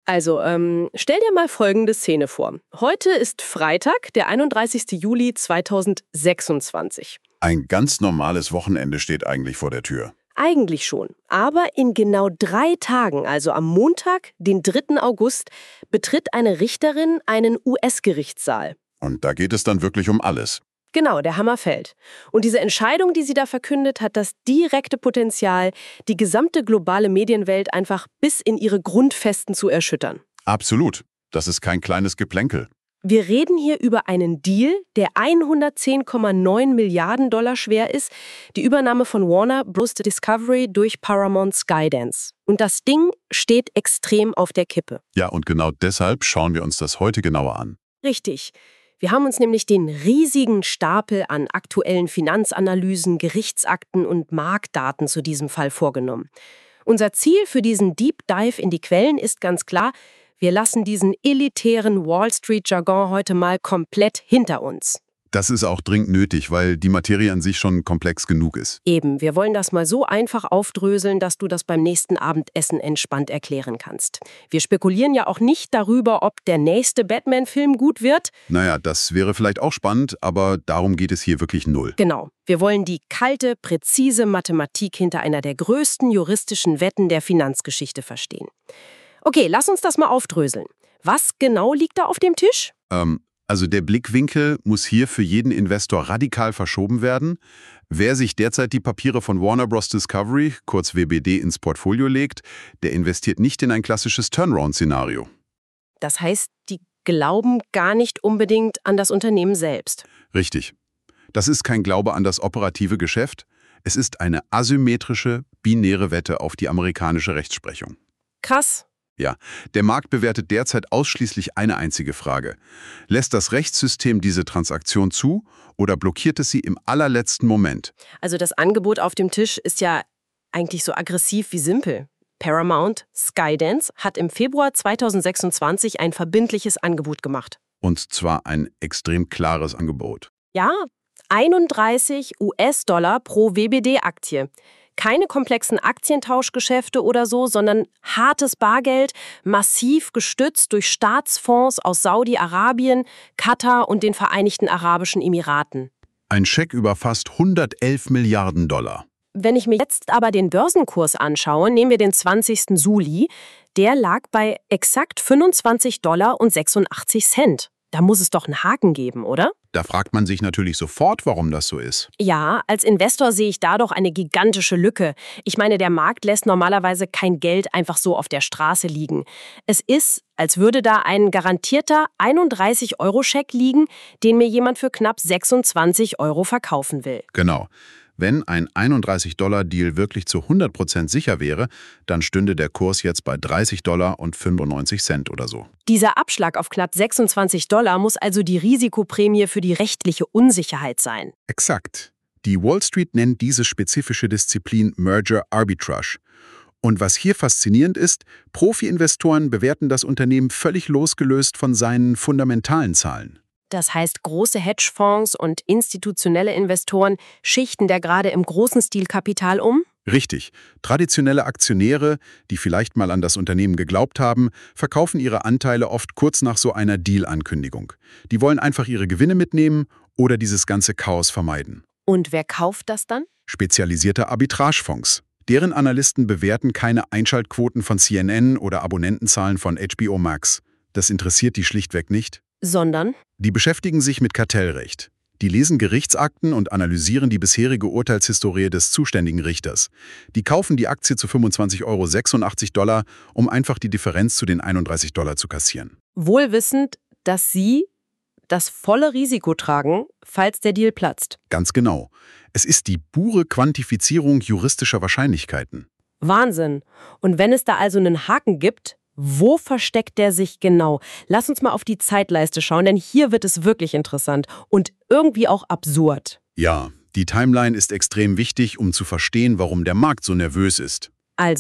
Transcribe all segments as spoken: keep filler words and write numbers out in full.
Also, ähm, stell dir mal folgende Szene vor. Heute ist Freitag, der einunddreißigster Juli zweitausendsechsundzwanzig. Ein ganz normales Wochenende steht eigentlich vor der Tür. Eigentlich schon. Aber in genau drei Tagen, also am Montag, den dritten August, betritt eine Richterin einen U S-Gerichtssaal. Und da geht es dann wirklich um alles. Genau, der Hammer fällt. Und diese Entscheidung, die sie da verkündet, hat das direkte Potenzial, die gesamte globale Medienwelt einfach bis in ihre Grundfesten zu erschüttern. Absolut. Das ist kein kleines Geplänkel. Wir reden hier über einen Deal, der hundertzehn Komma neun Milliarden Dollar schwer ist, die Übernahme von Warner Bros. Discovery durch Paramount Skydance. Und das Ding steht extrem auf der Kippe. Ja, und genau deshalb schauen wir uns das heute genauer an. Richtig. Wir haben uns nämlich den riesigen Stapel an aktuellen Finanzanalysen, Gerichtsakten und Marktdaten zu diesem Fall vorgenommen. Unser Ziel für diesen Deep Dive in die Quellen ist ganz klar: Wir lassen diesen elitären Wall Street-Jargon heute mal komplett hinter uns. Das ist auch dringend nötig, weil die Materie an sich schon komplex genug ist. Eben, wir wollen das mal so einfach aufdröseln, dass du das beim nächsten Abendessen entspannt erklären kannst. Wir spekulieren ja auch nicht darüber, ob der nächste Batman-Film gut wird. Naja, das wäre vielleicht auch spannend, aber darum geht es hier wirklich null. Genau. Wir wollen die kalte, präzise Mathematik hinter einer der größten juristischen Wetten der Finanzgeschichte verstehen. Okay, lass uns das mal aufdröseln. Was genau liegt da auf dem Tisch? Ähm, also der Blickwinkel muss hier für jeden Investor radikal verschoben werden. Wer sich derzeit die Papiere von Warner Bros. Discovery, kurz W B D, ins Portfolio legt, der investiert nicht in ein klassisches Turnaround-Szenario. Das heißt, die glauben gar nicht unbedingt an das Unternehmen selbst. Richtig. Das ist kein Glaube an das operative Geschäft. Es ist eine asymmetrische, binäre Wette auf die amerikanische Rechtsprechung. Krass. Ja, der Markt bewertet derzeit ausschließlich eine einzige Frage. Lässt das Rechtssystem diese Transaktion zu oder blockiert es sie im allerletzten Moment? Also das Angebot auf dem Tisch ist ja eigentlich so aggressiv wie simpel. Paramount Skydance hat im Februar zweitausendsechsundzwanzig ein verbindliches Angebot gemacht. Und zwar ein extrem klares Angebot. Ja, einunddreißig US-Dollar pro W B D-Aktie. Keine komplexen Aktientauschgeschäfte oder so, sondern hartes Bargeld, massiv gestützt durch Staatsfonds aus Saudi-Arabien, Katar und den Vereinigten Arabischen Emiraten. Ein Scheck über fast hundertelf Milliarden Dollar. Wenn ich mir jetzt aber den Börsenkurs anschaue, nehmen wir den zwanzigsten Juli, der lag bei exakt fünfundzwanzig Dollar und sechsundachtzig Cent. Da muss es doch einen Haken geben, oder? Da fragt man sich natürlich sofort, warum das so ist. Ja, als Investor sehe ich da doch eine gigantische Lücke. Ich meine, der Markt lässt normalerweise kein Geld einfach so auf der Straße liegen. Es ist, als würde da ein garantierter einunddreißig-Euro-Scheck liegen, den mir jemand für knapp sechsundzwanzig Euro verkaufen will. Genau. Wenn ein einunddreißig-Dollar-Deal wirklich zu hundert Prozent sicher wäre, dann stünde der Kurs jetzt bei dreißig Dollar und fünfundneunzig Cent oder so. Dieser Abschlag auf knapp sechsundzwanzig Dollar muss also die Risikoprämie für die rechtliche Unsicherheit sein. Exakt. Die Wall Street nennt diese spezifische Disziplin Merger Arbitrage. Und was hier faszinierend ist, Profi-Investoren bewerten das Unternehmen völlig losgelöst von seinen fundamentalen Zahlen. Das heißt, große Hedgefonds und institutionelle Investoren schichten da gerade im großen Stil Kapital um? Richtig. Traditionelle Aktionäre, die vielleicht mal an das Unternehmen geglaubt haben, verkaufen ihre Anteile oft kurz nach so einer Deal-Ankündigung. Die wollen einfach ihre Gewinne mitnehmen oder dieses ganze Chaos vermeiden. Und wer kauft das dann? Spezialisierte Arbitragefonds. Deren Analysten bewerten keine Einschaltquoten von C N N oder Abonnentenzahlen von H B O Max. Das interessiert die schlichtweg nicht. Sondern? Die beschäftigen sich mit Kartellrecht. Die lesen Gerichtsakten und analysieren die bisherige Urteilshistorie des zuständigen Richters. Die kaufen die Aktie zu fünfundzwanzig Euro sechsundachtzig Dollar, um einfach die Differenz zu den einunddreißig Dollar zu kassieren. Wohl wissend, dass sie das volle Risiko tragen, falls der Deal platzt. Ganz genau. Es ist die pure Quantifizierung juristischer Wahrscheinlichkeiten. Wahnsinn. Und wenn es da also einen Haken gibt, wo versteckt der sich genau? Lass uns mal auf die Zeitleiste schauen, denn hier wird es wirklich interessant und irgendwie auch absurd. Ja, die Timeline ist extrem wichtig, um zu verstehen, warum der Markt so nervös ist. Also,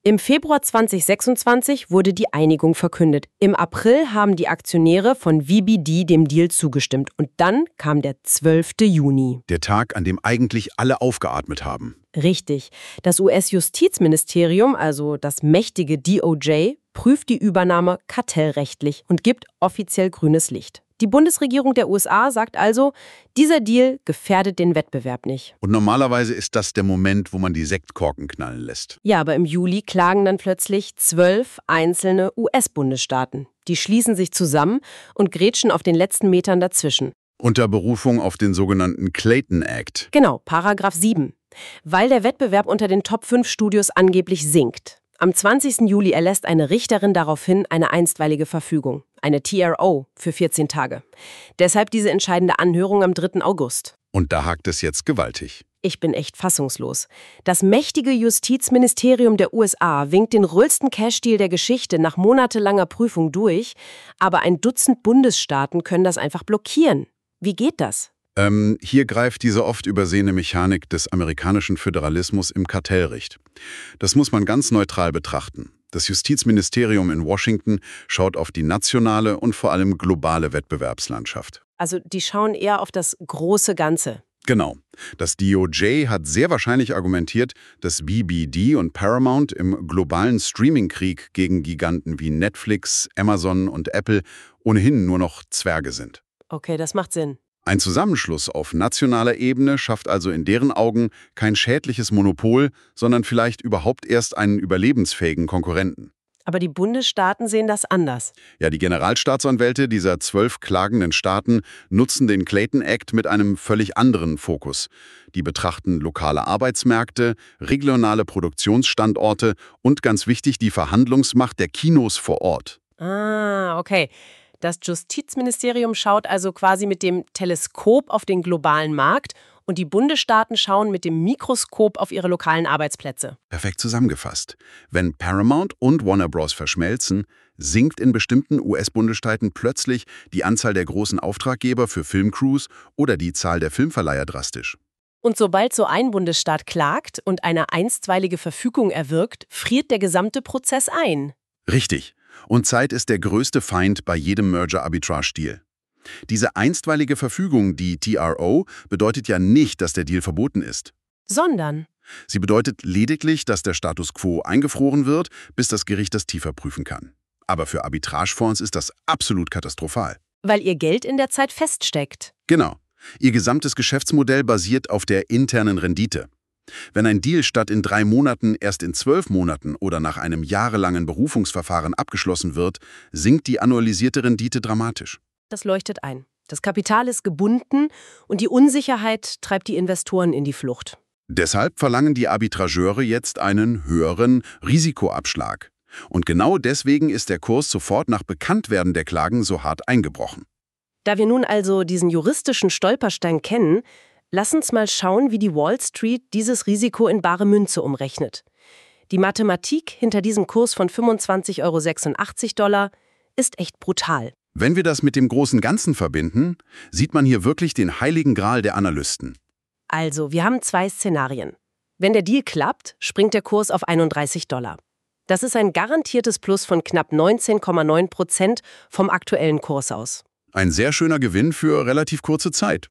Im Februar zweitausendsechsundzwanzig wurde die Einigung verkündet. Im April haben die Aktionäre von V B D dem Deal zugestimmt. Und dann kam der zwölfte Juni. Der Tag, an dem eigentlich alle aufgeatmet haben. Richtig. Das U S-Justizministerium, also das mächtige D O J, prüft die Übernahme kartellrechtlich und gibt offiziell grünes Licht. Die Bundesregierung der U S A sagt also, dieser Deal gefährdet den Wettbewerb nicht. Und normalerweise ist das der Moment, wo man die Sektkorken knallen lässt. Ja, aber im Juli klagen dann plötzlich zwölf einzelne U S-Bundesstaaten. Die schließen sich zusammen und grätschen auf den letzten Metern dazwischen. Unter Berufung auf den sogenannten Clayton Act. Genau, Paragraph sieben. Weil der Wettbewerb unter den Top fünf Studios angeblich sinkt. Am zwanzigsten Juli erlässt eine Richterin daraufhin eine einstweilige Verfügung, eine T R O, für vierzehn Tage. Deshalb diese entscheidende Anhörung am dritten August. Und da hakt es jetzt gewaltig. Ich bin echt fassungslos. Das mächtige Justizministerium der U S A winkt den größten Cash-Deal der Geschichte nach monatelanger Prüfung durch, aber ein Dutzend Bundesstaaten können das einfach blockieren. Wie geht das? Ähm, hier greift diese oft übersehene Mechanik des amerikanischen Föderalismus im Kartellrecht. Das muss man ganz neutral betrachten. Das Justizministerium in Washington schaut auf die nationale und vor allem globale Wettbewerbslandschaft. Also die schauen eher auf das große Ganze. Genau. Das D O J hat sehr wahrscheinlich argumentiert, dass V B D und Paramount im globalen Streaming-Krieg gegen Giganten wie Netflix, Amazon und Apple ohnehin nur noch Zwerge sind. Okay, das macht Sinn. Ein Zusammenschluss auf nationaler Ebene schafft also in deren Augen kein schädliches Monopol, sondern vielleicht überhaupt erst einen überlebensfähigen Konkurrenten. Aber die Bundesstaaten sehen das anders. Ja, die Generalstaatsanwälte dieser zwölf klagenden Staaten nutzen den Clayton Act mit einem völlig anderen Fokus. Die betrachten lokale Arbeitsmärkte, regionale Produktionsstandorte und ganz wichtig die Verhandlungsmacht der Kinos vor Ort. Ah, okay. Das Justizministerium schaut also quasi mit dem Teleskop auf den globalen Markt und die Bundesstaaten schauen mit dem Mikroskop auf ihre lokalen Arbeitsplätze. Perfekt zusammengefasst. Wenn Paramount und Warner Bros. Verschmelzen, sinkt in bestimmten U S-Bundesstaaten plötzlich die Anzahl der großen Auftraggeber für Filmcrews oder die Zahl der Filmverleiher drastisch. Und sobald so ein Bundesstaat klagt und eine einstweilige Verfügung erwirkt, friert der gesamte Prozess ein. Richtig. Und Zeit ist der größte Feind bei jedem Merger-Arbitrage-Deal. Diese einstweilige Verfügung, die T R O, bedeutet ja nicht, dass der Deal verboten ist. Sondern? Sie bedeutet lediglich, dass der Status quo eingefroren wird, bis das Gericht das tiefer prüfen kann. Aber für Arbitragefonds ist das absolut katastrophal. Weil ihr Geld in der Zeit feststeckt. Genau. Ihr gesamtes Geschäftsmodell basiert auf der internen Rendite. Wenn ein Deal statt in drei Monaten erst in zwölf Monaten oder nach einem jahrelangen Berufungsverfahren abgeschlossen wird, sinkt die annualisierte Rendite dramatisch. Das leuchtet ein. Das Kapital ist gebunden und die Unsicherheit treibt die Investoren in die Flucht. Deshalb verlangen die Arbitrageure jetzt einen höheren Risikoabschlag. Und genau deswegen ist der Kurs sofort nach Bekanntwerden der Klagen so hart eingebrochen. Da wir nun also diesen juristischen Stolperstein kennen, lass uns mal schauen, wie die Wall Street dieses Risiko in bare Münze umrechnet. Die Mathematik hinter diesem Kurs von fünfundzwanzig Euro sechsundachtzig ist echt brutal. Wenn wir das mit dem großen Ganzen verbinden, sieht man hier wirklich den heiligen Gral der Analysten. Also, wir haben zwei Szenarien. Wenn der Deal klappt, springt der Kurs auf einunddreißig Dollar. Das ist ein garantiertes Plus von knapp neunzehn Komma neun Prozent vom aktuellen Kurs aus. Ein sehr schöner Gewinn für relativ kurze Zeit.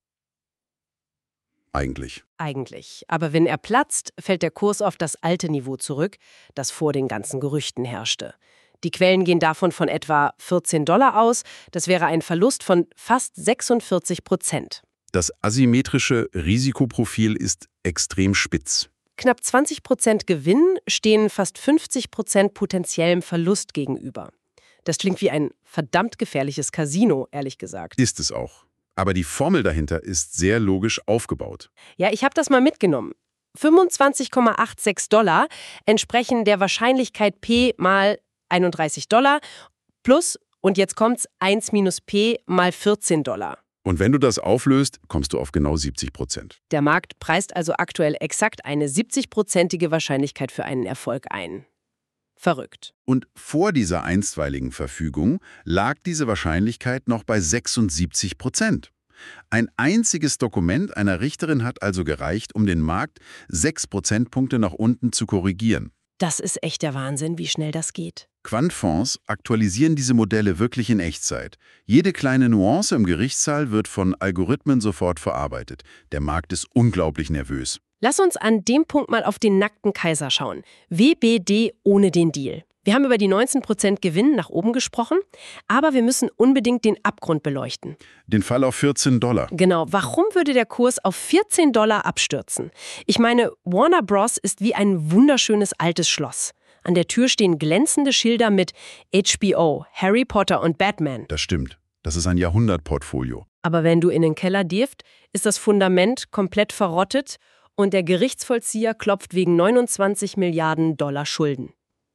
Eigentlich. Eigentlich. Aber wenn er platzt, fällt der Kurs auf das alte Niveau zurück, das vor den ganzen Gerüchten herrschte. Die Quellen gehen davon von etwa vierzehn Dollar aus. Das wäre ein Verlust von fast sechsundvierzig Prozent. Das asymmetrische Risikoprofil ist extrem spitz. Knapp zwanzig Prozent Gewinn stehen fast fünfzig Prozent potenziellem Verlust gegenüber. Das klingt wie ein verdammt gefährliches Casino, ehrlich gesagt. Ist es auch. Aber die Formel dahinter ist sehr logisch aufgebaut. Ja, ich habe das mal mitgenommen. fünfundzwanzig Komma sechsundachtzig Dollar entsprechen der Wahrscheinlichkeit P mal einunddreißig Dollar plus, und jetzt kommt's, eins minus P mal vierzehn Dollar. Und wenn du das auflöst, kommst du auf genau siebzig Prozent. Der Markt preist also aktuell exakt eine siebzig-prozentige Wahrscheinlichkeit für einen Erfolg ein. Verrückt. Und vor dieser einstweiligen Verfügung lag diese Wahrscheinlichkeit noch bei sechsundsiebzig Prozent. Ein einziges Dokument einer Richterin hat also gereicht, um den Markt sechs Prozentpunkte nach unten zu korrigieren. Das ist echt der Wahnsinn, wie schnell das geht. Quantfonds aktualisieren diese Modelle wirklich in Echtzeit. Jede kleine Nuance im Gerichtssaal wird von Algorithmen sofort verarbeitet. Der Markt ist unglaublich nervös. Lass uns an dem Punkt mal auf den nackten Kaiser schauen. W B D ohne den Deal. Wir haben über die neunzehn Prozent Gewinn nach oben gesprochen, aber wir müssen unbedingt den Abgrund beleuchten. Den Fall auf vierzehn Dollar. Genau, warum würde der Kurs auf vierzehn Dollar abstürzen? Ich meine, Warner Bros. Ist wie ein wunderschönes altes Schloss. An der Tür stehen glänzende Schilder mit H B O, Harry Potter und Batman. Das stimmt. Das ist ein Jahrhundertportfolio. Aber wenn du in den Keller dirft, ist das Fundament komplett verrottet und der Gerichtsvollzieher klopft wegen neunundzwanzig Milliarden Dollar Schulden.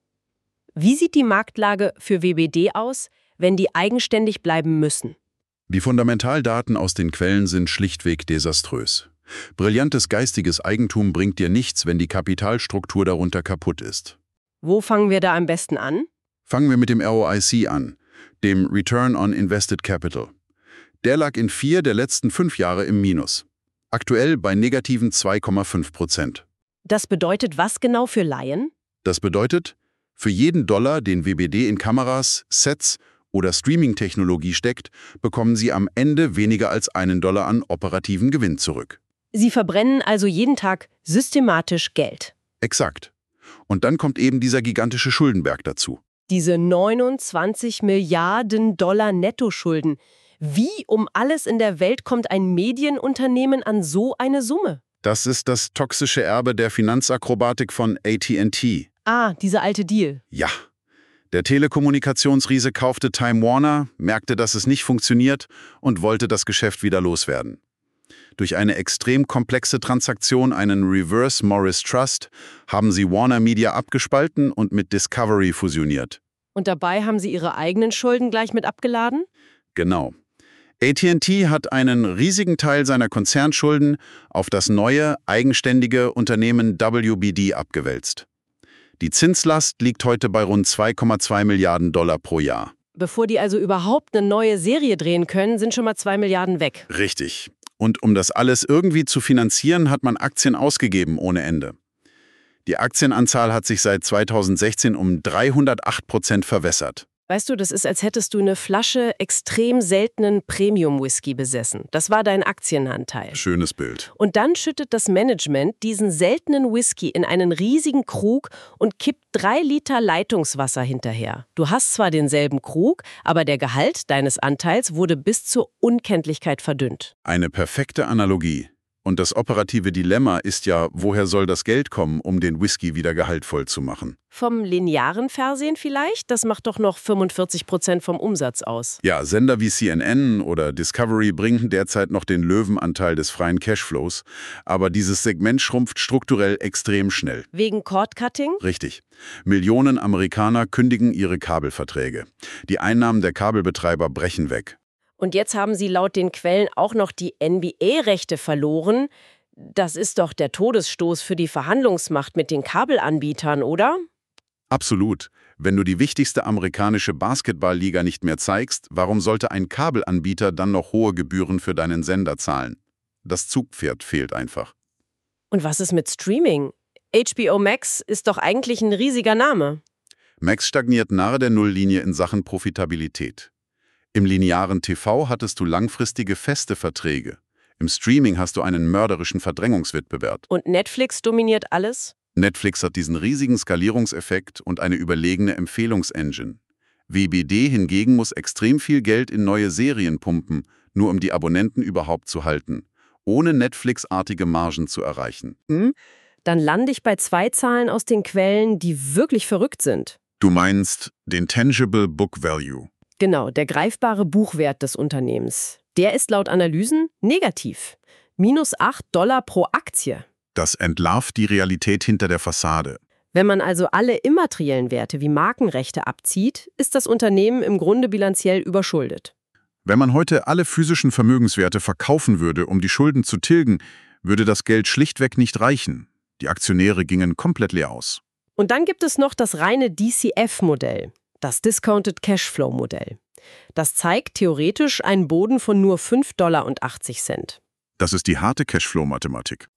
Wie sieht die Marktlage für W B D aus, wenn die eigenständig bleiben müssen? Die Fundamentaldaten aus den Quellen sind schlichtweg desaströs. Brillantes geistiges Eigentum bringt dir nichts, wenn die Kapitalstruktur darunter kaputt ist. Wo fangen wir da am besten an? Fangen wir mit dem R O I C an, dem Return on Invested Capital. Der lag in vier der letzten fünf Jahre im Minus. Aktuell bei negativen zwei Komma fünf Prozent. Das bedeutet was genau für Laien? Das bedeutet, für jeden Dollar, den W B D in Kameras, Sets oder Streaming-Technologie steckt, bekommen sie am Ende weniger als einen Dollar an operativen Gewinn zurück. Sie verbrennen also jeden Tag systematisch Geld. Exakt. Und dann kommt eben dieser gigantische Schuldenberg dazu. Diese neunundzwanzig Milliarden Dollar Nettoschulden. Wie um alles in der Welt kommt ein Medienunternehmen an so eine Summe? Das ist das toxische Erbe der Finanzakrobatik von A T and T. Ah, dieser alte Deal. Ja. Der Telekommunikationsriese kaufte Time Warner, merkte, dass es nicht funktioniert und wollte das Geschäft wieder loswerden. Durch eine extrem komplexe Transaktion, einen Reverse Morris Trust, haben sie Warner Media abgespalten und mit Discovery fusioniert. Und dabei haben sie ihre eigenen Schulden gleich mit abgeladen? Genau. A T and T hat einen riesigen Teil seiner Konzernschulden auf das neue, eigenständige Unternehmen W B D abgewälzt. Die Zinslast liegt heute bei rund zwei Komma zwei Milliarden Dollar pro Jahr. Bevor die also überhaupt eine neue Serie drehen können, sind schon mal zwei Milliarden weg. Richtig. Und um das alles irgendwie zu finanzieren, hat man Aktien ausgegeben ohne Ende. Die Aktienanzahl hat sich seit zweitausendsechzehn um dreihundertacht Prozent verwässert. Weißt du, das ist, als hättest du eine Flasche extrem seltenen Premium-Whisky besessen. Das war dein Aktienanteil. Schönes Bild. Und dann schüttet das Management diesen seltenen Whisky in einen riesigen Krug und kippt drei Liter Leitungswasser hinterher. Du hast zwar denselben Krug, aber der Gehalt deines Anteils wurde bis zur Unkenntlichkeit verdünnt. Eine perfekte Analogie. Und das operative Dilemma ist ja, woher soll das Geld kommen, um den Whisky wieder gehaltvoll zu machen? Vom linearen Fernsehen vielleicht? Das macht doch noch fünfundvierzig Prozent vom Umsatz aus. Ja, Sender wie C N N oder Discovery bringen derzeit noch den Löwenanteil des freien Cashflows, aber dieses Segment schrumpft strukturell extrem schnell. Wegen Cord-Cutting? Richtig. Millionen Amerikaner kündigen ihre Kabelverträge. Die Einnahmen der Kabelbetreiber brechen weg. Und jetzt haben sie laut den Quellen auch noch die N B A-Rechte verloren. Das ist doch der Todesstoß für die Verhandlungsmacht mit den Kabelanbietern, oder? Absolut. Wenn du die wichtigste amerikanische Basketballliga nicht mehr zeigst, warum sollte ein Kabelanbieter dann noch hohe Gebühren für deinen Sender zahlen? Das Zugpferd fehlt einfach. Und was ist mit Streaming? H B O Max ist doch eigentlich ein riesiger Name. Max stagniert nahe der Nulllinie in Sachen Profitabilität. Im linearen T V hattest du langfristige feste Verträge. Im Streaming hast du einen mörderischen Verdrängungswettbewerb. Und Netflix dominiert alles? Netflix hat diesen riesigen Skalierungseffekt und eine überlegene Empfehlungsengine. W B D hingegen muss extrem viel Geld in neue Serien pumpen, nur um die Abonnenten überhaupt zu halten, ohne Netflix-artige Margen zu erreichen. Hm? Dann lande ich bei zwei Zahlen aus den Quellen, die wirklich verrückt sind. Du meinst den Tangible Book Value. Genau, der greifbare Buchwert des Unternehmens. Der ist laut Analysen negativ. Minus acht Dollar pro Aktie. Das entlarvt die Realität hinter der Fassade. Wenn man also alle immateriellen Werte wie Markenrechte abzieht, ist das Unternehmen im Grunde bilanziell überschuldet. Wenn man heute alle physischen Vermögenswerte verkaufen würde, um die Schulden zu tilgen, würde das Geld schlichtweg nicht reichen. Die Aktionäre gingen komplett leer aus. Und dann gibt es noch das reine D C F-Modell. Das Discounted Cashflow-Modell. Das zeigt theoretisch einen Boden von nur fünf Dollar und achtzig Cent. Das ist die harte Cashflow-Mathematik.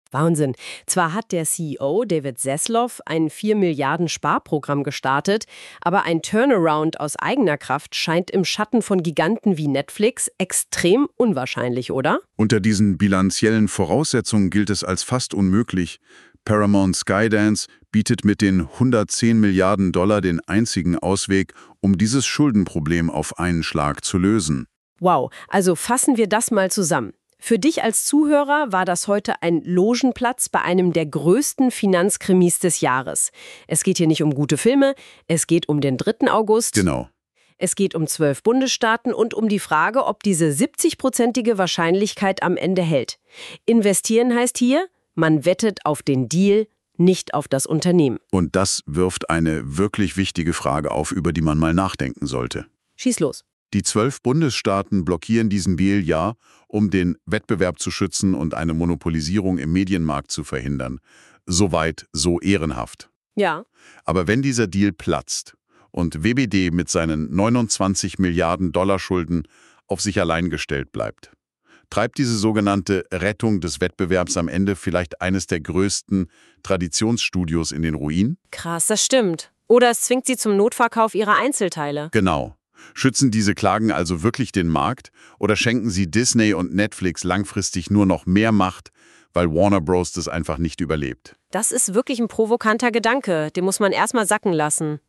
Wahnsinn. Zwar hat der C E O David Zaslav ein vier Milliarden Sparprogramm gestartet, aber ein Turnaround aus eigener Kraft scheint im Schatten von Giganten wie Netflix extrem unwahrscheinlich, oder? Unter diesen bilanziellen Voraussetzungen gilt es als fast unmöglich. Paramount Skydance bietet mit den hundertzehn Milliarden Dollar den einzigen Ausweg, um dieses Schuldenproblem auf einen Schlag zu lösen. Wow, also fassen wir das mal zusammen. Für dich als Zuhörer war das heute ein Logenplatz bei einem der größten Finanzkrimis des Jahres. Es geht hier nicht um gute Filme, es geht um den dritten August. Genau. Es geht um zwölf Bundesstaaten und um die Frage, ob diese siebzig-prozentige Wahrscheinlichkeit am Ende hält. Investieren heißt hier, man wettet auf den Deal, nicht auf das Unternehmen. Und das wirft eine wirklich wichtige Frage auf, über die man mal nachdenken sollte. Schieß los. Die zwölf Bundesstaaten blockieren diesen Deal ja, um den Wettbewerb zu schützen und eine Monopolisierung im Medienmarkt zu verhindern. Soweit so ehrenhaft. Ja. Aber wenn dieser Deal platzt und W B D mit seinen neunundzwanzig Milliarden Dollar Schulden auf sich allein gestellt bleibt, treibt diese sogenannte Rettung des Wettbewerbs am Ende vielleicht eines der größten Traditionsstudios in den Ruin? Krass, das stimmt. Oder es zwingt sie zum Notverkauf ihrer Einzelteile. Genau. Schützen diese Klagen also wirklich den Markt oder schenken sie Disney und Netflix langfristig nur noch mehr Macht, weil Warner Bros. Das einfach nicht überlebt? Das ist wirklich ein provokanter Gedanke. Den muss man erstmal sacken lassen.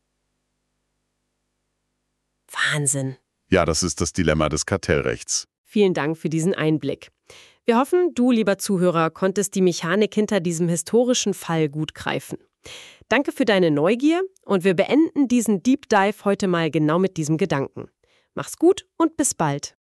Wahnsinn. Ja, das ist das Dilemma des Kartellrechts. Vielen Dank für diesen Einblick. Wir hoffen, du, lieber Zuhörer, konntest die Mechanik hinter diesem historischen Fall gut greifen. Danke für deine Neugier und wir beenden diesen Deep Dive heute mal genau mit diesem Gedanken. Mach's gut und bis bald.